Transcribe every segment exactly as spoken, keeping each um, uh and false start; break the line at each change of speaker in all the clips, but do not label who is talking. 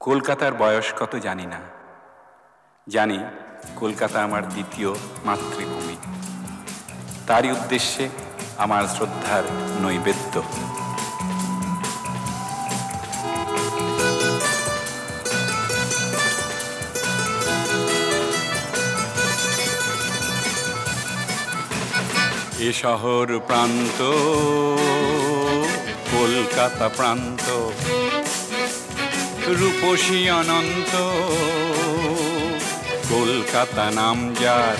কলকাতার বয়স কত জানি না, জানি কলকাতা আমার দ্বিতীয় মাতৃভূমি। তারই উদ্দেশ্যে আমার শ্রদ্ধার নৈবেদ্য। এ শহর প্রান্ত কলকাতা প্রান্ত, রূপসী অনন্ত কলকাতা নাম যার,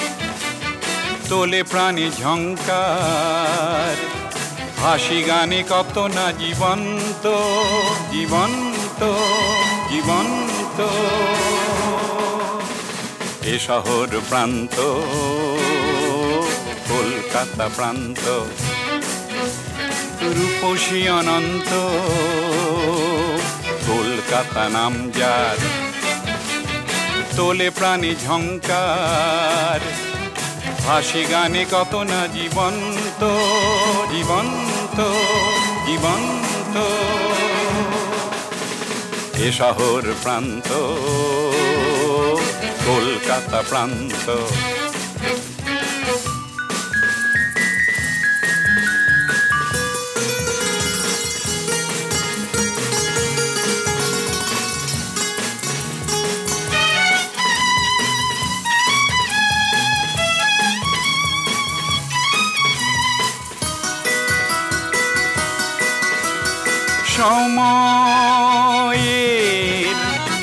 তোলে প্রাণে ঝংকার, হাসি গানে কত না জীবন্ত জীবন্ত জীবন্ত। এ শহর প্রান্ত কলকাতা প্রান্ত, রূপসী অনন্ত কলকাতা নাম যার, তোলে প্রাণী ঝংকার, হাসি গানে কত না জীবন্ত জীবন্ত জীবন্ত। এ শহর প্রান্ত কলকাতা প্রান্ত। সময়ের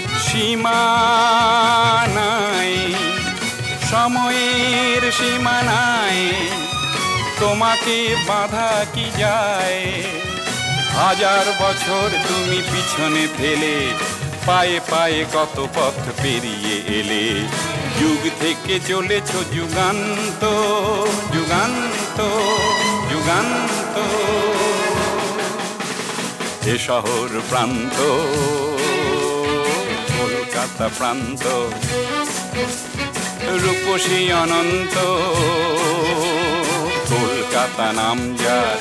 সীমানায়, সময়ের সীমানায় তোমাকে বাধা কি যায়? হাজার বছর তুমি পিছনে ফেলে পায়ে পায়ে কত পথ পেরিয়ে এলে, যুগ থেকে চলেছ যুগান্ত যুগান্ত যুগান্ত। এ শহর প্রান্ত কলকাতা প্রান্ত, রূপসী অনন্ত কলকাতা নাম যার,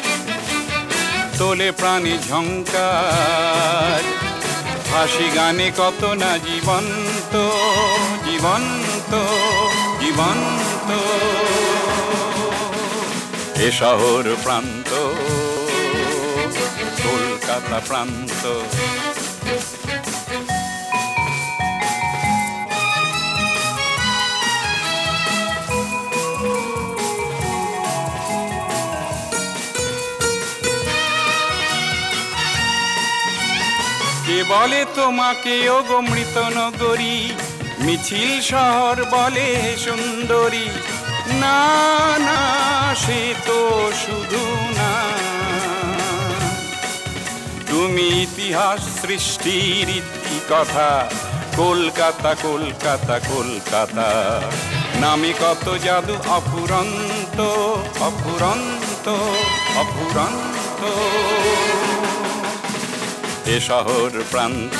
তোলে প্রাণী ঝংকার, হাসি গানে কত না জীবন্ত জীবন্ত জীবন্ত। এ শহর প্রান্ত কলকাতা প্রান্ত। কে বলে তোমাকে ওগো মৃত নগরী, মিছিল শহর বলে সুন্দরী? না না, সে তো শুধু না, তুমি ইতিহাস সৃষ্টির কথা। কলকাতা কলকাতা কলকাতা, নামে কত জাদু অফুরন্ত অফুরন্ত অফুরন্ত। এ শহর প্রান্ত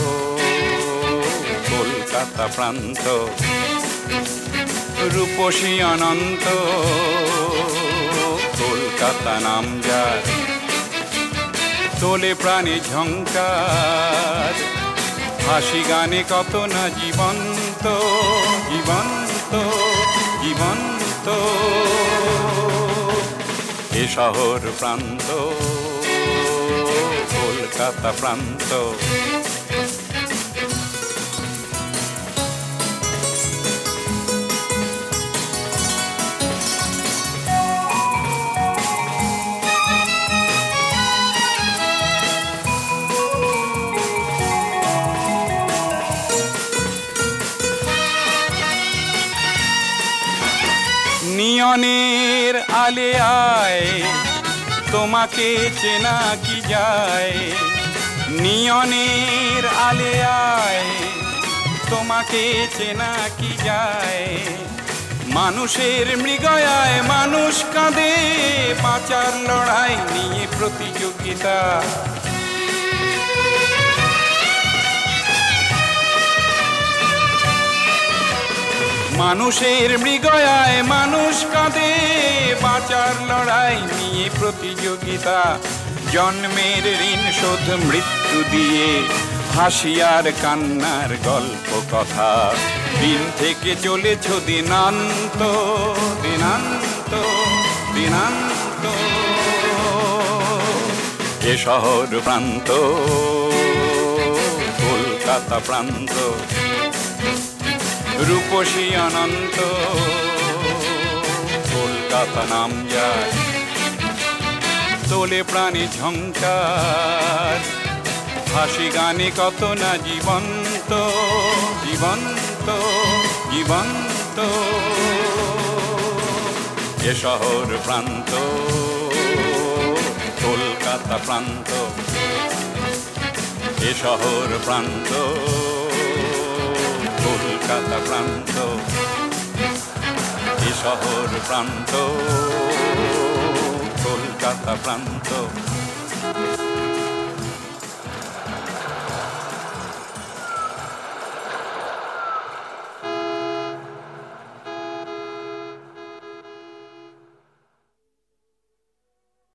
কলকাতা প্রান্ত, রূপসী অনন্ত কলকাতা নাম যার, তোলে প্রাণী ঝংকার, হাসি গানে কত না জীবন্ত জীবন্ত জীবন্ত। এ শহর প্রান্ত কলকাতা প্রান্ত। নিয়নের আলে আয়, তোমাকে চেনা কি যায়? নিয়নের আলে আয়, তোমাকে চেনা কি যায়? মানুষের মৃগয়ায় মানুষ কাঁদে, বাঁচার লড়াই নিয়ে প্রতিযোগিতা। মানুষের মৃগয়ায় মানুষ কাঁদে, বাঁচার লড়াই নিয়ে প্রতিযোগিতা। জন্মের ঋণ শোধ মৃত্যু দিয়ে, হাসি আর কান্নার গল্প কথা, দিন থেকে চলেছ দিনান্ত দিনান্ত দিনান্ত। এ শহর প্রান্ত কলকাতা প্রান্ত, রূপসী অনন্ত কলকাতা নাম যায়, তোলে প্রাণী ঝংকার, হাসি গানে কত না জীবন্ত জীবন্ত জীবন্ত। এ শহর প্রান্ত কলকাতা প্রান্ত, এ শহর প্রান্ত কলকাতা প্রান্ত, এ শহর প্রান্ত কলকাতা প্রান্ত।